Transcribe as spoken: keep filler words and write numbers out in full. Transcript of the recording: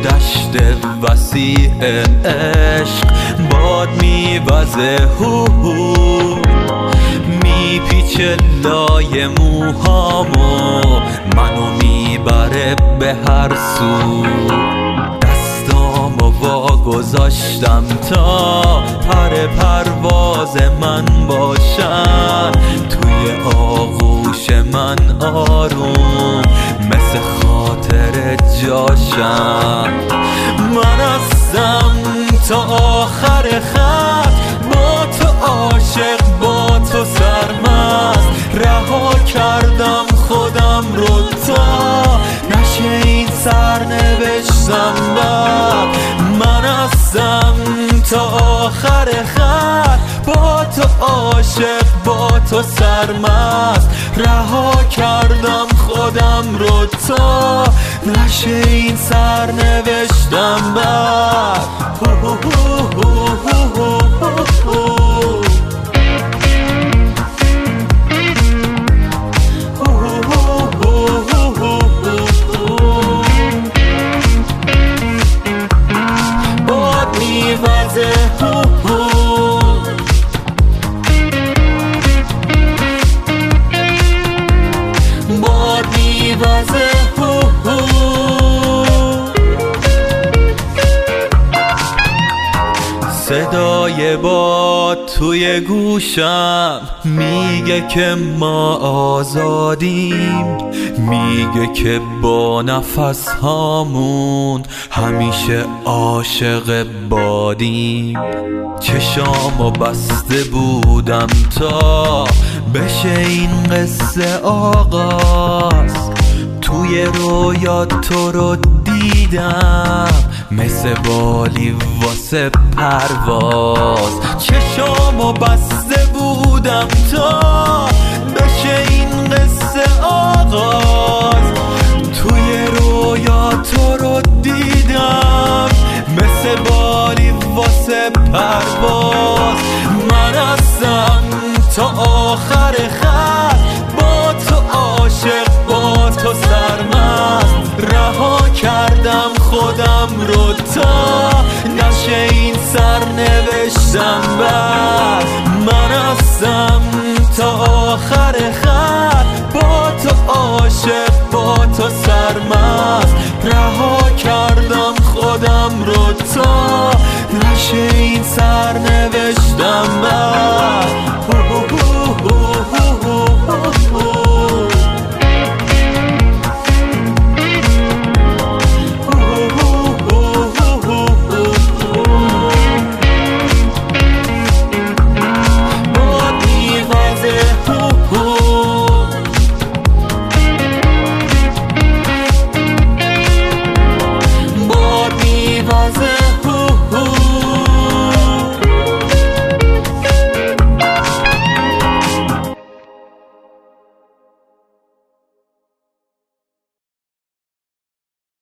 دشت وسیع عشق باد میوزه هو هو، میپیچه لای موهامو منو میبره به هر سو. دستامو وا گذاشتم تا پر پرواز من باشن، توی آغوش من آروم مثل خاطر جاشن. من هستم تا آخر خط با تو عاشق، با تو سرمست، رها کردم خودم رو تا نشه این سرنوشتم بد. من هستم تا آخر خط با تو عاشق، با تو سرمست، رها کردم خودم رو تا نشه این سرنوشتم بد. باد میوزه باد میوزه صدای باد توی گوشم میگه که ما آزادیم، میگه که با نفس هامون همیشه عاشق بادیم. چشامو بسته بودم تا بشه این قصه آغاز، توی رویا تو رو دیدم مثل بالی واسه پرواز. چشامو بسته بودم تا بشه این قصه آغاز، توی رویا تو رو دیدم مثل بالی واسه پرواز. من هستم تا آخر خط با تو عاشق، با تو سرمست، رها کردم خودم رو تا نشه این سرنوشتم بد. من هستم تا آخر خط با تو عاشق، با تو سرمست، رها کردم خودم رو تا نشه این سرنوشتم بد.